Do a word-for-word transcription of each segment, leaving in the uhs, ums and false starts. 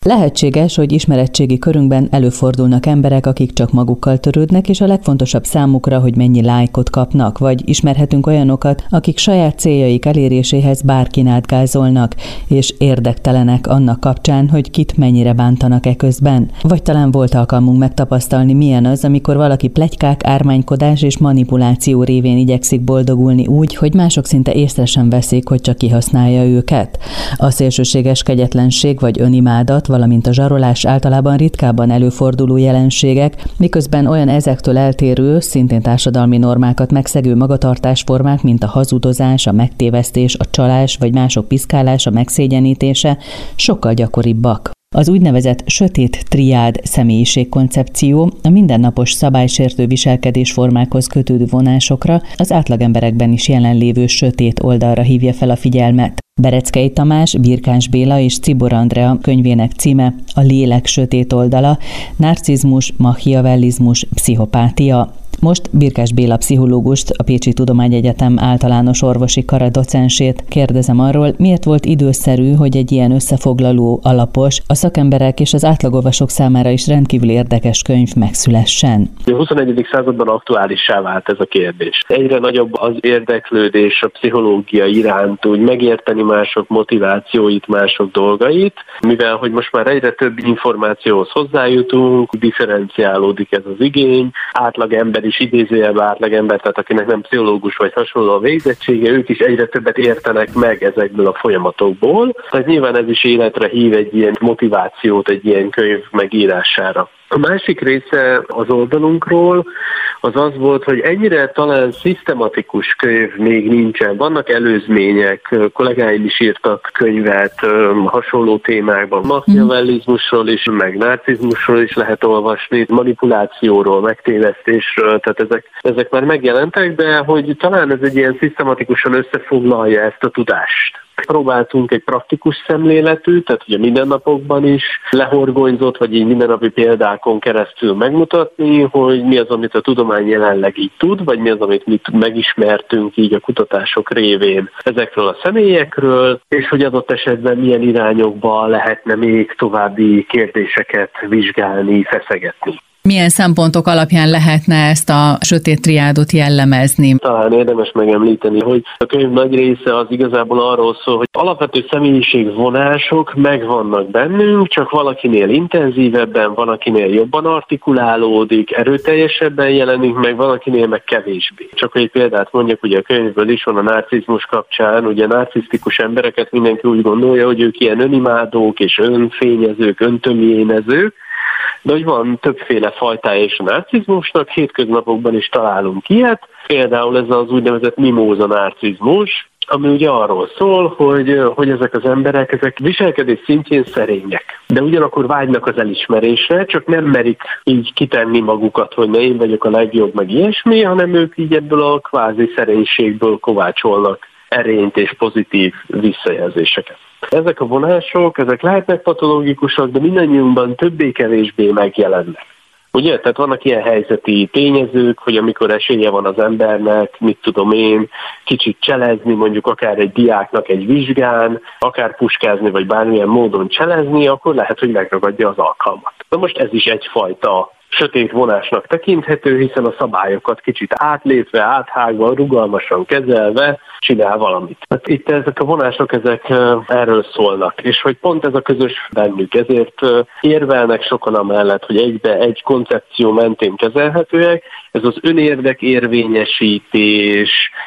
Lehetséges, hogy ismeretségi körünkben előfordulnak emberek, akik csak magukkal törődnek, és a legfontosabb számukra, hogy mennyi lájkot kapnak, vagy ismerhetünk olyanokat, akik saját céljaik eléréséhez bárkin átgázolnak, és érdektelenek annak kapcsán, hogy kit mennyire bántanak e közben. Vagy talán volt alkalmunk megtapasztalni, milyen az, amikor valaki pletykák, ármánykodás és manipuláció révén igyekszik boldogulni úgy, hogy mások szinte észre sem veszik, hogy csak kihasználja őket. A szélsőséges kegyetlenség vagy önimádat, valamint a zsarolás általában ritkábban előforduló jelenségek, miközben olyan ezektől eltérő, szintén társadalmi normákat megszegő magatartásformák, mint a hazudozás, a megtévesztés, a csalás vagy mások piszkálása, megszégyenítése sokkal gyakoribbak. Az úgynevezett sötét triád személyiségkoncepció a mindennapos szabálysértő viselkedésformákhoz kötődő vonásokra, az átlagemberekben is jelenlévő sötét oldalra hívja fel a figyelmet. Bereckei Tamás, Birkáns Béla és Czibor Andrea könyvének címe A lélek sötét oldala, narcizmus, machiavellizmus, pszichopátia. Most Birkás Béla pszichológust, a Pécsi Tudományegyetem általános orvosi kara docensét kérdezem arról, miért volt időszerű, hogy egy ilyen összefoglaló, alapos, a szakemberek és az átlagolvasók számára is rendkívül érdekes könyv megszülessen. A huszonegyedik században aktuálissá vált ez a kérdés. Egyre nagyobb az érdeklődés a pszichológia iránt, úgy megérteni mások motivációit, mások dolgait, mivel hogy most már egyre több információhoz hozzájutunk, differenciálódik ez az igény, átlag ember is idézőjelben átlagember, tehát akinek nem pszichológus vagy hasonló a végzettsége, ők is egyre többet értenek meg ezekből a folyamatokból. Tehát nyilván ez is életre hív egy ilyen motivációt egy ilyen könyv megírására. A másik része az oldalunkról az az volt, hogy ennyire talán szisztematikus könyv még nincsen. Vannak előzmények, kollégáim is írtak könyvet hasonló témákban. Machiavellizmusról is, meg narcizmusról is lehet olvasni, manipulációról, megtévesztésről, tehát ezek, ezek már megjelentek, de hogy talán ez egy ilyen szisztematikusan összefoglalja ezt a tudást. Próbáltunk egy praktikus szemléletű, tehát ugye mindennapokban is lehorgonyzott, vagy így mindennapi példákon keresztül megmutatni, hogy mi az, amit a tudomány jelenleg így tud, vagy mi az, amit mi megismertünk így a kutatások révén ezekről a személyekről, és hogy adott esetben milyen irányokba lehetne még további kérdéseket vizsgálni, feszegetni. Milyen szempontok alapján lehetne ezt a sötét triádot jellemezni? Talán érdemes megemlíteni, hogy a könyv nagy része az igazából arról szól, hogy alapvető személyiségvonások megvannak bennünk, csak valakinél intenzívebben, valakinél jobban artikulálódik, erőteljesebben jelenik meg, valakinél meg kevésbé. Csak hogy egy példát mondjak, ugye a könyvből is van a narcizmus kapcsán, ugye narcisztikus embereket mindenki úgy gondolja, hogy ők ilyen önimádók és önfényezők, öntömjénezők, de hogy van többféle fajtája is a narcizmusnak, hétköznapokban is találunk ilyet, például ez az úgynevezett mimóza narcizmus, ami ugye arról szól, hogy, hogy ezek az emberek, ezek viselkedés szintjén szerények, de ugyanakkor vágynak az elismerésre, csak nem merik így kitenni magukat, hogy ne én vagyok a legjobb, meg ilyesmi, hanem ők így ebből a kvázi szerénységből kovácsolnak erényt és pozitív visszajelzéseket. Ezek a vonások, ezek lehetnek patológikusak, de mindannyiunkban többé-kevésbé megjelennek. Ugye? Tehát vannak ilyen helyzeti tényezők, hogy amikor esélye van az embernek, mit tudom én, kicsit cselezni, mondjuk akár egy diáknak egy vizsgán, akár puskázni, vagy bármilyen módon cselezni, akkor lehet, hogy megragadja az alkalmat. Na most ez is egyfajta sötét vonásnak tekinthető, hiszen a szabályokat kicsit átlépve, áthágva, rugalmasan kezelve csinál valamit. Hát itt ezek a vonások, ezek erről szólnak, és hogy pont ez a közös bennük, ezért érvelnek sokan amellett, hogy egybe egy koncepció mentén kezelhetőek, ez az önérdek érvényesítés,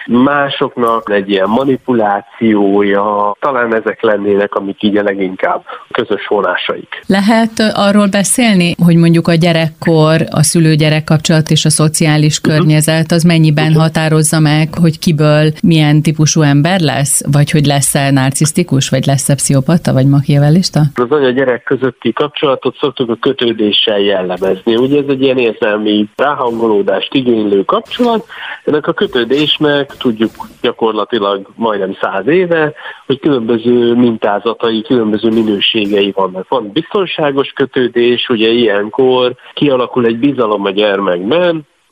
másoknak egy ilyen manipulációja, talán ezek lennének, amik így a leginkább közös vonásaik. Lehet arról beszélni, hogy mondjuk a gyerekkor, a szülő-gyerek kapcsolat és a szociális uh-huh. környezet az mennyiben uh-huh. határozza meg, hogy kiből milyen típusú ember lesz, vagy hogy lesz-e narcisztikus, vagy lesz-e pszichopata, vagy machiavellista? Az anya-gyerek közötti kapcsolatot szoktuk a kötődéssel jellemezni. Ugye ez egy ilyen érzelmi ráhangolódást igénylő kapcsolat. Ennek a kötődésnek tudjuk gyakorlatilag majdnem száz éve, hogy különböző mintázatai, különböző minőségei vannak. Van biztonságos kötődés, ugye ilyenkor kialakul egy bizalom a gyermekben,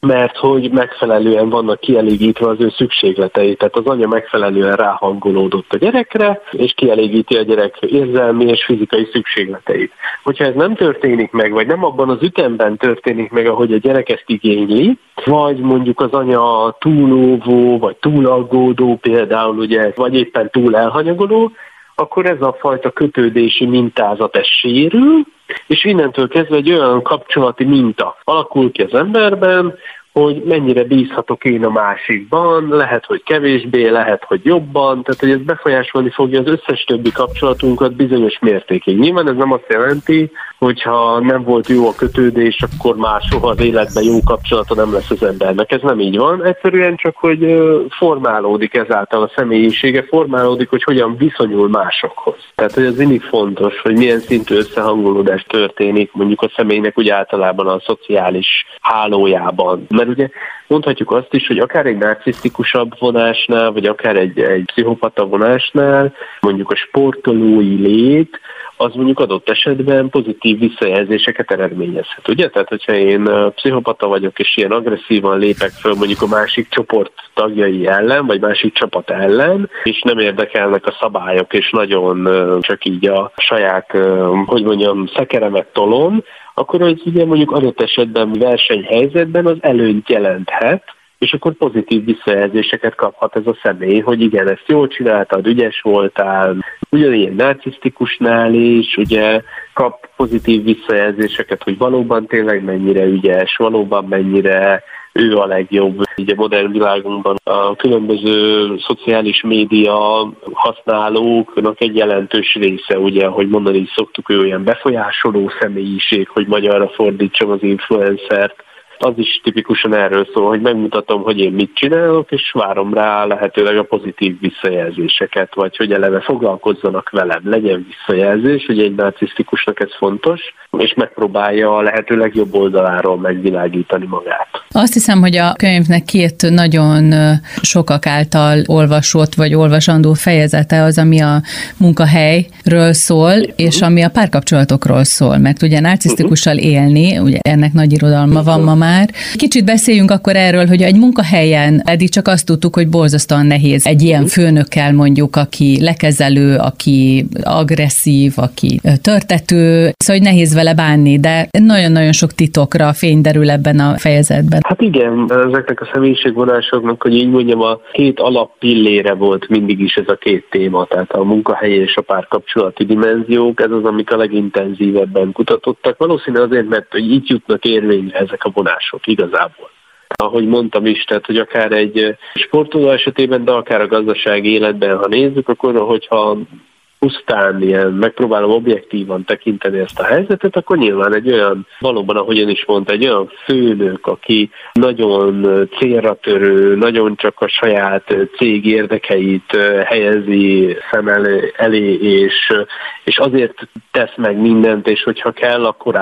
mert hogy megfelelően vannak kielégítve az ő szükségletei, tehát az anya megfelelően ráhangolódott a gyerekre, és kielégíti a gyerek érzelmi és fizikai szükségleteit. Hogyha ez nem történik meg, vagy nem abban az ütemben történik meg, ahogy a gyerek ezt igényli, vagy mondjuk az anya túlóvó, vagy túlaggódó például, ugye, vagy éppen túl elhanyagoló, akkor ez a fajta kötődési mintázat ez sérül, és innentől kezdve egy olyan kapcsolati minta alakul ki az emberben, hogy mennyire bízhatok én a másikban, lehet, hogy kevésbé, lehet, hogy jobban, tehát hogy ez befolyásolni fogja az összes többi kapcsolatunkat bizonyos mértékig. Nyilván ez nem azt jelenti, hogyha nem volt jó a kötődés, akkor már soha az életben jó kapcsolata nem lesz az embernek. Ez nem így van, egyszerűen csak, hogy formálódik ezáltal a személyisége, formálódik, hogy hogyan viszonyul másokhoz. Tehát, hogy ez mindig fontos, hogy milyen szintű összehangolódás történik mondjuk a személynek úgy általában a szociális hálójában. Mert ugye mondhatjuk azt is, hogy akár egy narcisztikusabb vonásnál, vagy akár egy, egy pszichopata vonásnál, mondjuk a sportolói lét, az mondjuk adott esetben pozitív visszajelzéseket eredményezhet, ugye? Tehát, hogyha én pszichopata vagyok, és ilyen agresszívan lépek föl mondjuk a másik csoport tagjai ellen, vagy másik csapat ellen, és nem érdekelnek a szabályok, és nagyon csak így a saját, hogy mondjam, szekeremet tolom, akkor az ugye mondjuk adott esetben versenyhelyzetben az előnyt jelenthet, és akkor pozitív visszajelzéseket kaphat ez a személy, hogy igen, ezt jól csináltad, ügyes voltál. Ugyanilyen narcisztikusnál is ugye kap pozitív visszajelzéseket, hogy valóban tényleg mennyire ügyes, valóban mennyire ő a legjobb. Így a modern világunkban a különböző szociális média használóknak egy jelentős része, ugye, hogy mondani is szoktuk, ő olyan befolyásoló személyiség, hogy magyarra fordítsam az influencert. Az is tipikusan erről szól, hogy megmutatom, hogy én mit csinálok, és várom rá lehetőleg a pozitív visszajelzéseket, vagy hogy eleve foglalkozzanak velem, legyen visszajelzés, hogy egy narcisztikusnak ez fontos, és megpróbálja a lehető legjobb oldaláról megvilágítani magát. Azt hiszem, hogy a könyvnek két nagyon sokak által olvasott, vagy olvasandó fejezete az, ami a munkahelyről szól, és ami a párkapcsolatokról szól, mert ugye narcisztikussal élni, ugye ennek nagy irodalma van ma már. Kicsit beszéljünk akkor erről, hogy egy munkahelyen eddig csak azt tudtuk, hogy borzasztóan nehéz egy ilyen főnökkel mondjuk, aki lekezelő, aki agresszív, aki törtető, szóval hogy nehéz vele bánni, de nagyon-nagyon sok titokra fény derül ebben a fejezetben. Hát igen, ezeknek a személyiségvonásoknak, hogy így mondjam, a két alappillére volt mindig is ez a két téma, tehát a munkahelyi és a párkapcsolati dimenziók, ez az, amit a legintenzívebben kutatottak. Valószínűleg azért, mert hogy így jutnak érvényre ezek a vonások igazából. Ahogy mondtam is, tehát, hogy akár egy sportoló esetében, de akár a gazdasági életben, ha nézzük, akkor hogyha pusztán ilyen megpróbálom objektívan tekinteni ezt a helyzetet, akkor nyilván egy olyan, valóban, ahogy ön is mondta, egy olyan főnök, aki nagyon célra törő, nagyon csak a saját cég érdekeit helyezi szem elé, és, és azért tesz meg mindent, és hogyha kell, akkor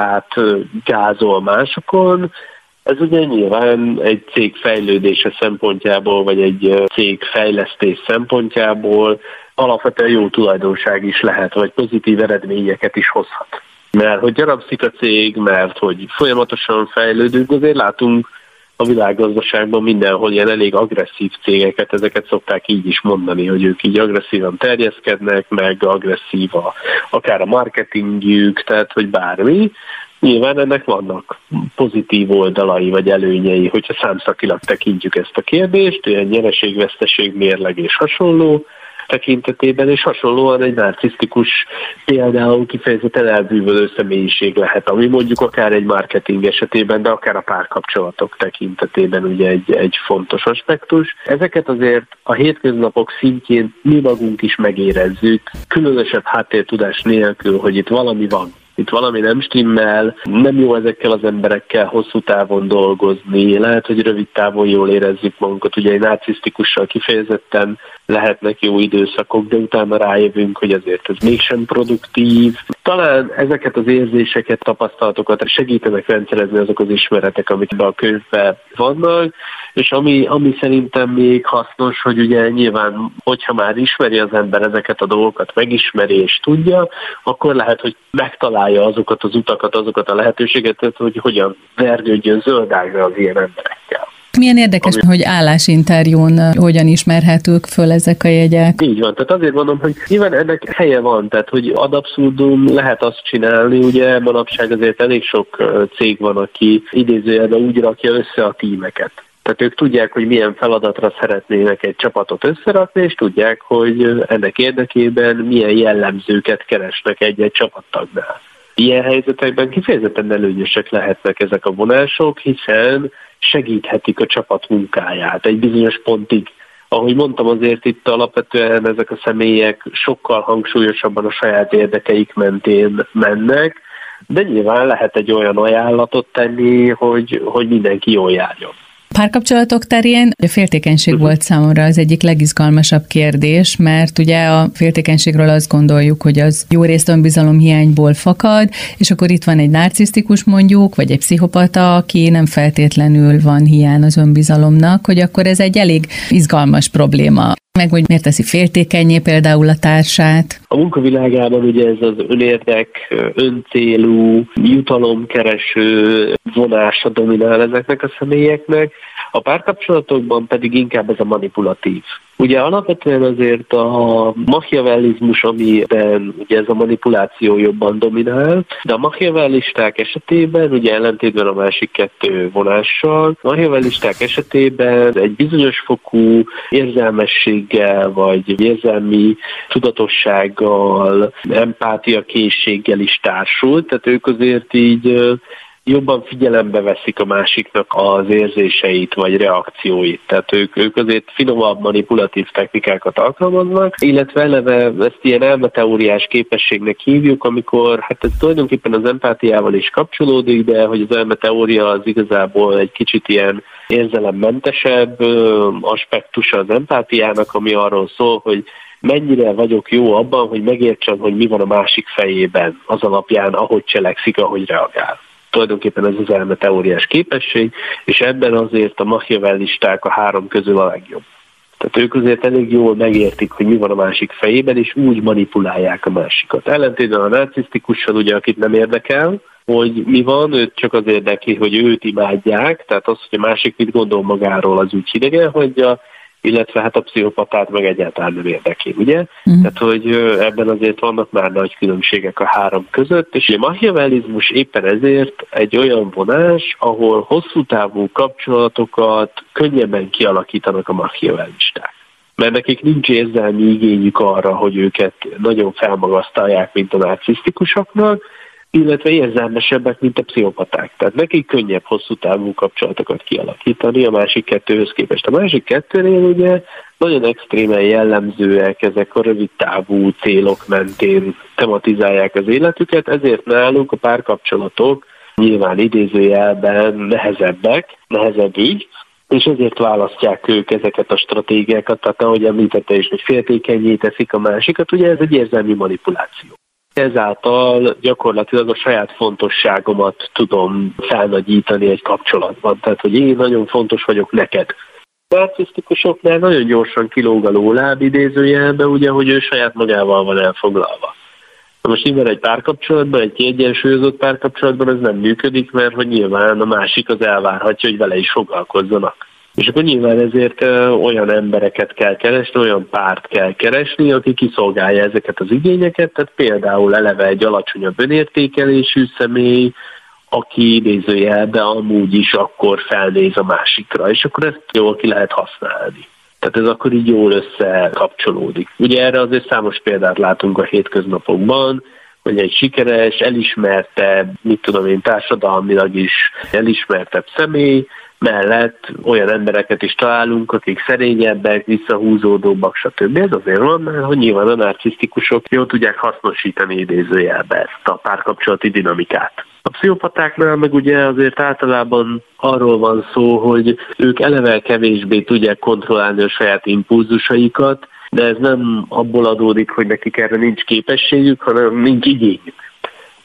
átgázol másokon. Ez ugye nyilván egy cég fejlődése szempontjából, vagy egy cég fejlesztés szempontjából alapvetően jó tulajdonság is lehet, vagy pozitív eredményeket is hozhat. Mert hogy gyarapszik a cég, mert hogy folyamatosan fejlődünk, azért látunk a világgazdaságban mindenhol ilyen elég agresszív cégeket, ezeket szokták így is mondani, hogy ők így agresszívan terjeszkednek, meg agresszív a, akár a marketingjük, tehát hogy bármi. Nyilván ennek vannak pozitív oldalai vagy előnyei, hogyha számszakilag tekintjük ezt a kérdést, olyan nyereség-veszteség, mérleg és hasonló tekintetében, és hasonlóan egy narcisztikus például kifejezetten elbűvölő személyiség lehet, ami mondjuk akár egy marketing esetében, de akár a párkapcsolatok tekintetében ugye egy, egy fontos aspektus. Ezeket azért a hétköznapok szintjén mi magunk is megérezzük, különösebb háttértudás nélkül, hogy itt valami van. Itt valami nem stimmel, nem jó ezekkel az emberekkel hosszú távon dolgozni, lehet, hogy rövid távon jól érezzük magunkat, ugye egy narcisztikussal kifejezetten lehetnek jó időszakok, de utána rájövünk, hogy azért ez mégsem produktív, Talán ezeket az érzéseket, tapasztalatokat segítenek rendszerezni azok az ismeretek, amik a könyvben vannak, és ami, ami szerintem még hasznos, hogy ugye nyilván, hogyha már ismeri az ember ezeket a dolgokat, megismeri és tudja, akkor lehet, hogy megtalálja azokat az utakat, azokat a lehetőségeket, hogy hogyan vergődjön zöldágra az ilyen emberekkel. Milyen érdekes, Ami... hogy állásinterjún hogyan ismerhetők föl ezek a jegyek. Így van, tehát azért mondom, hogy nyilván ennek helye van, tehát hogy ad abszurdum lehet azt csinálni, ugye manapság azért elég sok cég van, aki idézőjelben úgy rakja össze a tímeket. Tehát ők tudják, hogy milyen feladatra szeretnének egy csapatot összerakni, és tudják, hogy ennek érdekében milyen jellemzőket keresnek egy-egy csapattagnál. Ilyen helyzetekben kifejezetten előnyösek lehetnek ezek a vonások, hiszen segíthetik a csapat munkáját egy bizonyos pontig. Ahogy mondtam, azért itt alapvetően ezek a személyek sokkal hangsúlyosabban a saját érdekeik mentén mennek, de nyilván lehet egy olyan ajánlatot tenni, hogy, hogy mindenki jól járjon. Párkapcsolatok terén a féltékenység uh-huh. volt számomra az egyik legizgalmasabb kérdés, mert ugye a féltékenységről azt gondoljuk, hogy az jó részt önbizalomhiányból fakad, és akkor itt van egy narcisztikus mondjuk, vagy egy pszichopata, aki nem feltétlenül van hiány az önbizalomnak, hogy akkor ez egy elég izgalmas probléma. Meg hogy miért teszi féltékennyé például a társát? A munkavilágában ugye ez az önérdek, öncélú, jutalomkereső vonása dominál ezeknek a személyeknek, a párkapcsolatokban pedig inkább ez a manipulatív. Ugye alapvetően azért a machiavellizmus, amiben ugye ez a manipuláció jobban dominál, de a machiavellisták esetében, ugye ellentétben a másik kettő vonással, a machiavellisták esetében egy bizonyos fokú érzelmességgel, vagy érzelmi tudatossággal, empátiakészséggel is társult, tehát ők azért így jobban figyelembe veszik a másiknak az érzéseit vagy reakcióit. Tehát ők, ők azért finomabb manipulatív technikákat alkalmaznak, illetve eleve ezt ilyen elmeteóriás képességnek hívjuk, amikor hát ez tulajdonképpen az empátiával is kapcsolódik, de hogy az elmeteória az igazából egy kicsit ilyen érzelemmentesebb aspektusa az empátiának, ami arról szól, hogy mennyire vagyok jó abban, hogy megértsem, hogy mi van a másik fejében az alapján, ahogy cselekszik, ahogy reagál. Tulajdonképpen ez az elmeteóriás képesség, és ebben azért a machiavellisták a három közül a legjobb. Tehát ők azért elég jól megértik, hogy mi van a másik fejében, és úgy manipulálják a másikat. Ellentétben a narcisztikussal, ugye, akit nem érdekel, hogy mi van, őt csak az érdekli, hogy őt imádják, tehát az, hogy a másik mit gondol magáról, az úgy hidegen hagyja, illetve hát a pszichopatát meg egyáltalán nem érdekli, ugye? Mm. Tehát, hogy ebben azért vannak már nagy különbségek a három között, és a machiavellizmus éppen ezért egy olyan vonás, ahol hosszú távú kapcsolatokat könnyebben kialakítanak a machiavellisták. Mert nekik nincs érzelmi igényük arra, hogy őket nagyon felmagasztalják, mint a narcisztikusoknak, illetve érzelmesebbek, mint a pszichopaták. Tehát nekik könnyebb hosszú távú kapcsolatokat kialakítani a másik kettőhöz képest. A másik kettőnél ugye nagyon extrémen jellemzőek, ezek a rövid távú célok mentén tematizálják az életüket, ezért náluk a párkapcsolatok nyilván idézőjelben nehezebbek, nehezebb ügy, és ezért választják ők ezeket a stratégiákat, tehát ahogy említette is, hogy féltékennyé teszik a másikat, ugye ez egy érzelmi manipuláció. Ezáltal gyakorlatilag a saját fontosságomat tudom felnagyítani egy kapcsolatban. Tehát, hogy én nagyon fontos vagyok neked. A narcisztikusoknál nagyon gyorsan kilóg a lóláb idézőjelben, ugye, hogy ő saját magával van elfoglalva. Na most nyilván egy párkapcsolatban, egy kiegyensúlyozott párkapcsolatban ez nem működik, mert hogy nyilván a másik az elvárhatja, hogy vele is foglalkozzanak. És akkor nyilván ezért olyan embereket kell keresni, olyan párt kell keresni, aki kiszolgálja ezeket az igényeket, tehát például eleve egy alacsonyabb önértékelésű személy, aki idézőjelben amúgy is akkor felnéz a másikra, és akkor ezt jól ki lehet használni. Tehát ez akkor így jól összekapcsolódik. Ugye erre azért számos példát látunk a hétköznapokban, hogy egy sikeres, elismertebb, mit tudom én, társadalmilag is elismertebb személy, mellett olyan embereket is találunk, akik szerényebbek, visszahúzódóbbak, stb. Ez azért van, mert hogy nyilván a narcisztikusok jól tudják hasznosítani idézőjelbe ezt a párkapcsolati dinamikát. A pszichopatáknál meg ugye azért általában arról van szó, hogy ők eleve kevésbé tudják kontrollálni a saját impulzusaikat, de ez nem abból adódik, hogy nekik erre nincs képességük, hanem nincs igényük.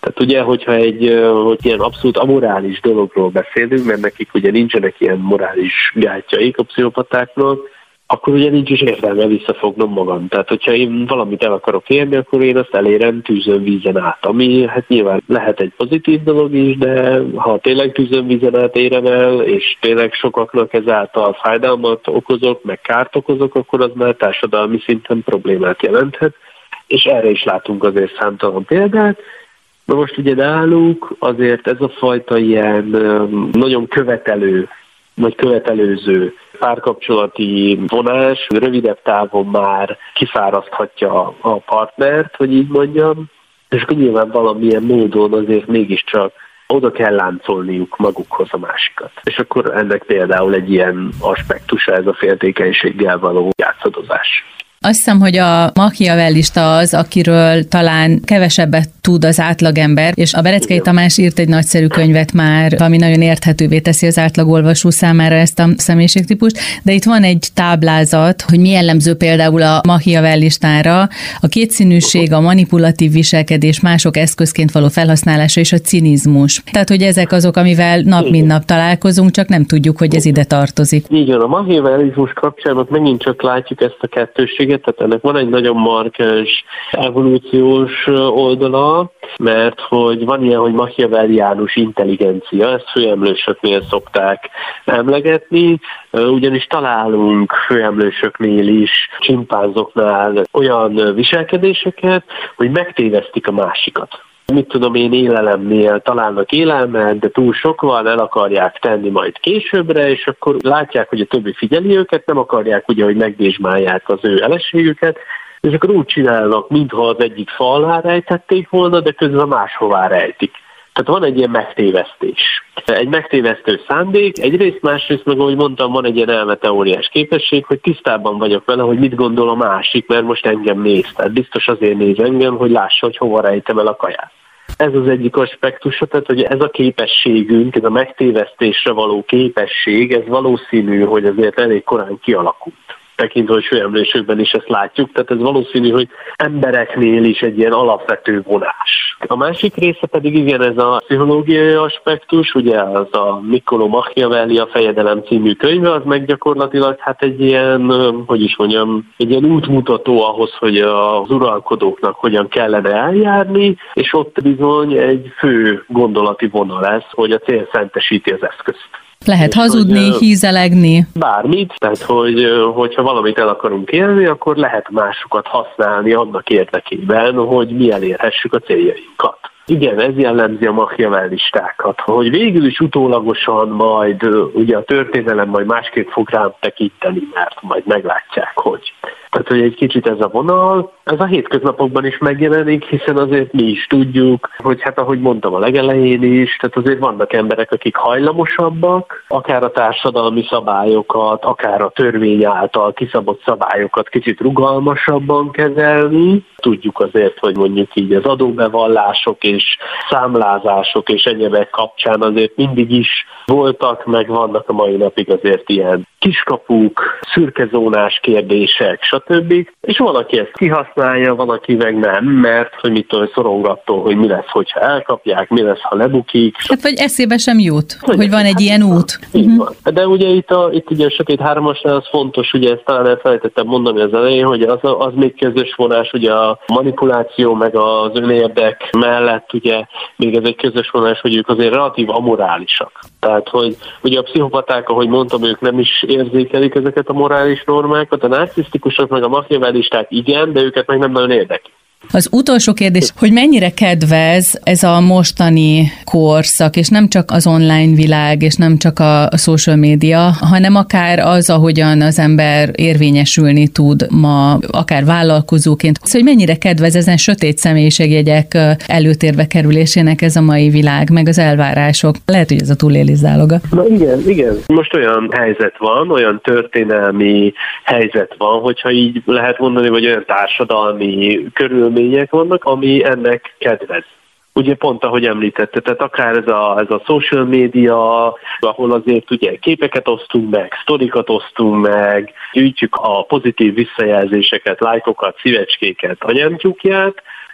Tehát ugye, hogyha egy hogy ilyen abszolút amorális dologról beszélünk, mert nekik ugye nincsenek ilyen morális gátjaik a pszichopatáknak, akkor ugye nincs is értelme visszafognom magam. Tehát, hogyha én valamit el akarok érni, akkor én azt elérem tűzön vízen át, ami hát nyilván lehet egy pozitív dolog is, de ha tényleg tűzön vízen át érem el, és tényleg sokaknak ezáltal fájdalmat okozok, meg kárt okozok, akkor az már társadalmi szinten problémát jelenthet, és erre is látunk azért számtalan példát. Na most ugye náluk azért ez a fajta ilyen nagyon követelő, vagy követelőző párkapcsolati vonás rövidebb távon már kifáraszthatja a partnert, hogy így mondjam, és akkor nyilván valamilyen módon azért mégiscsak oda kell láncolniuk magukhoz a másikat. És akkor ennek például egy ilyen aspektusa ez a féltékenységgel való játszadozás. Azt hiszem, hogy a machiavellista az, akiről talán kevesebbet tud az átlagember, és a Bereckei Tamás írt egy nagyszerű könyvet már, ami nagyon érthetővé teszi az átlagolvasó számára ezt a személyiségtípust, de itt van egy táblázat, hogy mi jellemző például a machiavellistára, a kétszínűség, a manipulatív viselkedés, mások eszközként való felhasználása és a cinizmus. Tehát, hogy ezek azok, amivel nap mint nap találkozunk, csak nem tudjuk, hogy ez ide tartozik. Így van, a machiavellizmus kapcsán megint csak látjuk ezt a kettőséget, tehát ennek van egy nagyon markáns evolúciós oldala, mert hogy van ilyen, hogy machiavelliánus intelligencia, ezt főemlősöknél szokták emlegetni, ugyanis találunk főemlősöknél is, csimpánzoknál olyan viselkedéseket, hogy megtévesztik a másikat. Mit tudom én, élelemnél találnak élelmet, de túl sok van, el akarják tenni majd későbbre, és akkor látják, hogy a többi figyeli őket, nem akarják ugye, hogy megdésmálják az ő eleségüket, és akkor úgy csinálnak, mintha az egyik fa alá rejtették volna, de közben máshová rejtik. Tehát van egy ilyen megtévesztés. Egy megtévesztő szándék, egyrészt, másrészt meg, ahogy mondtam, van egy ilyen elmeteóriás képesség, hogy tisztában vagyok vele, hogy mit gondol a másik, mert most engem néz. Tehát biztos azért néz engem, hogy lássa, hogy hova rejtem el a kaját. Ez az egyik aspektusa, tehát hogy ez a képességünk, ez a megtévesztésre való képesség, ez valószínű, hogy azért elég korán kialakult. Tekintve, hogy főemlősökben is ezt látjuk, tehát ez valószínű, hogy embereknél is egy ilyen alapvető vonás. A másik része pedig igen, ez a pszichológiai aspektus, ugye az a Niccolò Machiavelli, a Fejedelem című könyve, az meg gyakorlatilag hát egy ilyen, hogy is mondjam, egy ilyen útmutató ahhoz, hogy az uralkodóknak hogyan kellene eljárni, és ott bizony egy fő gondolati vonal lesz, hogy a cél szentesíti az eszközt. Lehet hazudni, hogy, hízelegni. Bármit, tehát hogy, hogyha valamit el akarunk élni, akkor lehet másokat használni annak érdekében, hogy mi elérhessük a céljainkat. Igen, ez jellemzi a machiavellistákat, hogy végül is utólagosan majd ugye a történelem majd másképp fog rám tekinteni, mert majd meglátják, hogy. Tehát, hogy egy kicsit ez a vonal, ez a hétköznapokban is megjelenik, hiszen azért mi is tudjuk, hogy hát ahogy mondtam a legelején is, tehát azért vannak emberek, akik hajlamosabbak, akár a társadalmi szabályokat, akár a törvény által kiszabott szabályokat kicsit rugalmasabban kezelni. Tudjuk azért, hogy mondjuk így az adóbevallások és számlázások és egyebek kapcsán azért mindig is voltak, meg vannak a mai napig azért ilyen kiskapuk, szürkezónás kérdések, stb. És valaki ezt kihasználja, valaki meg nem, mert hogy mit tudom, szorong attól, hogy mi lesz, hogyha elkapják, mi lesz, ha lebukik. Hát vagy eszébe sem jut, hogy, hogy van egy hát, ilyen út. Így van. De ugye itt a, itt ugye a sötét hármasnál az fontos, ugye ezt talán elfelejtettem mondani az elején, hogy az, az még közös vonás, ugye a manipuláció meg az önérdek mellett ugye még ez egy közös vonás, hogy ők azért relatív amorálisak. Tehát, hogy ugye a pszichopaták, ahogy mondtam, ők nem is érzékelik ezeket a morális normákat, a narcisztikusok meg a machiavellisták igen, de őket meg nem nagyon érdekli. Az utolsó kérdés, hogy mennyire kedvez ez a mostani korszak, és nem csak az online világ, és nem csak a social media, hanem akár az, ahogyan az ember érvényesülni tud ma, akár vállalkozóként. Szóval, hogy mennyire kedvez ezen sötét személyiségjegyek előtérbe kerülésének ez a mai világ, meg az elvárások. Lehet, hogy ez a túlélés záloga. Na igen, igen. Most olyan helyzet van, olyan történelmi helyzet van, hogyha így lehet mondani, vagy olyan társadalmi körül vannak, ami ennek kedvez. Ugye pont, ahogy említette, tehát akár ez a, ez a social media, ahol azért ugye képeket osztunk meg, sztorikat osztunk meg, gyűjtjük a pozitív visszajelzéseket, lájkokat, szívecskéket, anyamtyúkját,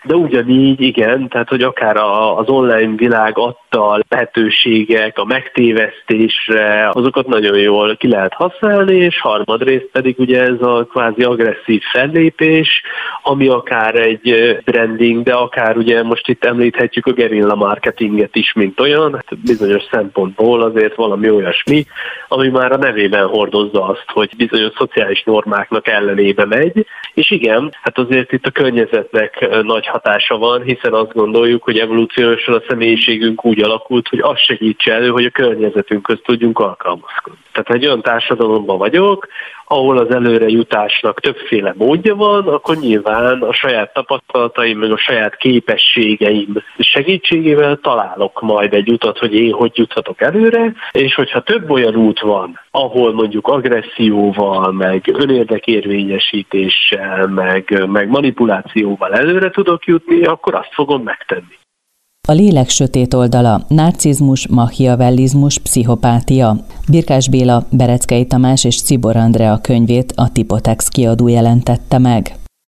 de ugyanígy igen, tehát hogy akár az online világ adta lehetőségek, a megtévesztésre, azokat nagyon jól ki lehet használni, és harmadrészt pedig ugye ez a kvázi agresszív fellépés, ami akár egy branding, de akár ugye most itt említhetjük a gerilla marketinget is, mint olyan, hát bizonyos szempontból azért valami olyasmi, ami már a nevében hordozza azt, hogy bizonyos szociális normáknak ellenébe megy, és igen, hát azért itt a környezetnek nagy hatása van, hiszen azt gondoljuk, hogy evolúciósan a személyiségünk úgy alakult, hogy az segítse elő, hogy a környezetünkhöz tudjunk alkalmazkodni. Tehát ha egy olyan társadalomban vagyok, ahol az előrejutásnak többféle módja van, akkor nyilván a saját tapasztalataim, meg a saját képességeim segítségével találok majd egy utat, hogy én hogy juthatok előre, és hogyha több olyan út van, ahol mondjuk agresszióval, meg önérdekérvényesítéssel, meg, meg manipulációval előre tudok jutni, akkor azt fogom megtenni. A lélek sötét oldala, narcizmus, machiavellizmus, pszichopátia. Birkás Béla, Bereckei Tamás és Czibor Andrea könyvét a Tipotex kiadó jelentette meg.